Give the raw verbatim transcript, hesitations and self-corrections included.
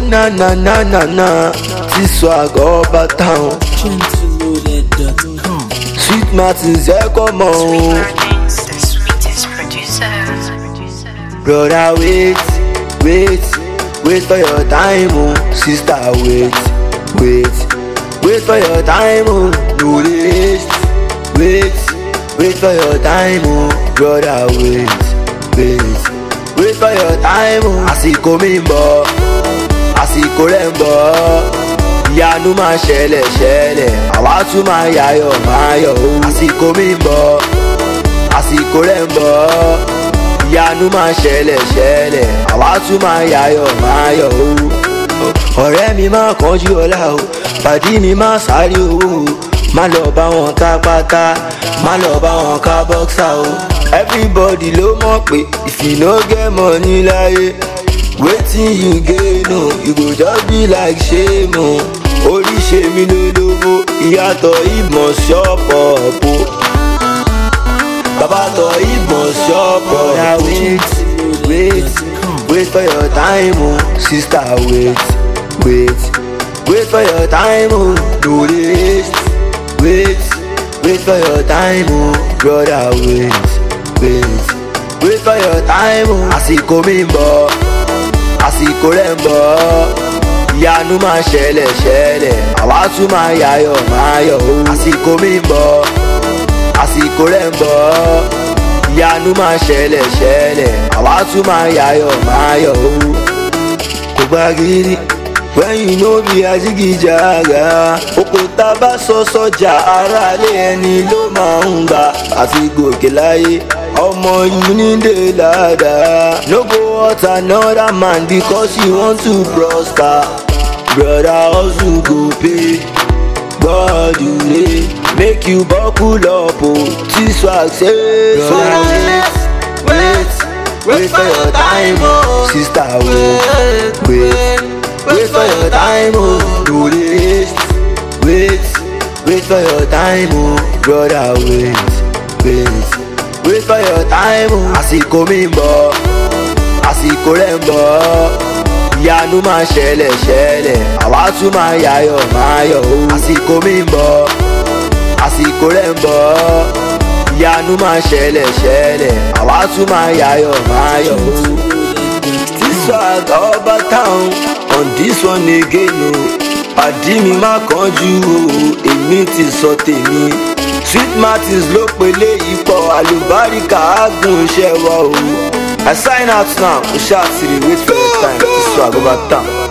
na na na na na, this swag over town. Sweet Martins, yeah, come on. The sweetest producer. Brother, wait, wait, wait for your time, oh. Sister, wait, wait, wait for your time, oh. No rest, wait, wait for your time, oh. Brother, wait, wait, wait for your time, oh. Àsìkò mi ń bọ̀, àsìkò rẹ̀ ń bọ̀. Ìyanu máa ṣẹlẹ̀ ṣẹlẹ̀, àwa tún máa yayọ̀ máa yọ̀ o. Àsìkò mi ń bọ̀, àsìkò rẹ̀ ń bọ̀. Ìyanu máa ṣẹlẹ̀ ṣẹlẹ̀, àwa tún máa yayọ̀ máa yọ̀ o. Ọ̀rẹ́ mi máa kánjú ọlá o, pàdí mi máa sáré owó o. Má lọ bá wọn ká pátá, má lọ bá wọn ká bọ́ksà o. Everybody ló mọ̀ pé if you no get money láyé, wetin you gain o, you go just be like shame o. Orí ṣe mi lólobó, ìyàtọ̀ ìmọ̀ ṣọ́pọ̀ ọ̀pọ̀. Bàbá tọ̀ ìmọ̀ ṣọ́pọ̀ ọ̀pọ̀. Wait, wait, wait for your time o. Sister, wait, wait, wait for your time o. No rest, wait, wait for your time o. Brother, wait, wait, wait for your time o. Àsìkò mi ń bọ̀, àsìkò rẹ̀ ń bọ̀. Ìyanu máa ṣẹlẹ̀ ṣẹlẹ̀, àwa tún máa yayọ̀ máa yọ̀ o. Àsìkò mi ń bọ̀, àsìkò rẹ̀ ń bọ̀. Ìyanu máa ṣẹlẹ̀ ṣẹlẹ̀, àwa tún máa yayọ̀ máa yọ̀ o. Kò gbá gidi when you no be ajigijaga. Oko tá bá sọ sọ́jà aráalé ẹni ló máa ń gbà. Àti gòkè láyé ọmọ you need a ladder. No go hurt another man because you want to prosper. Brother hustle go pay, God you dey make you buckle up o. This swag say so wait, wait, wait for your time o. Sister, wait, wait, wait for your time o. No rest, wait, wait for your time o. Brother, wait, wait, wait for your time o. Àsìkò mi ń bọ̀, àsìkò rẹ̀ ń bọ̀. Ìyanu máa ṣẹlẹ̀ ṣẹlẹ̀, àwa tún máa yayọ̀ máa yọ̀ o. Àsìkò mi ń bọ̀, àsìkò rẹ̀ ń bọ̀. Ìyanu máa ṣẹlẹ̀ ṣẹlẹ̀, àwa tún máa yayọ̀ máa yọ̀ o. This swag over town on this one again o. Pàdí mi má kánjú o, èmi ti sọ tèmi. Sweet Martins ló pelé ipò àlùbáríkà àgùn iṣẹ́ wa o. I sign out now, we shall see the wait for your time. This swag over town.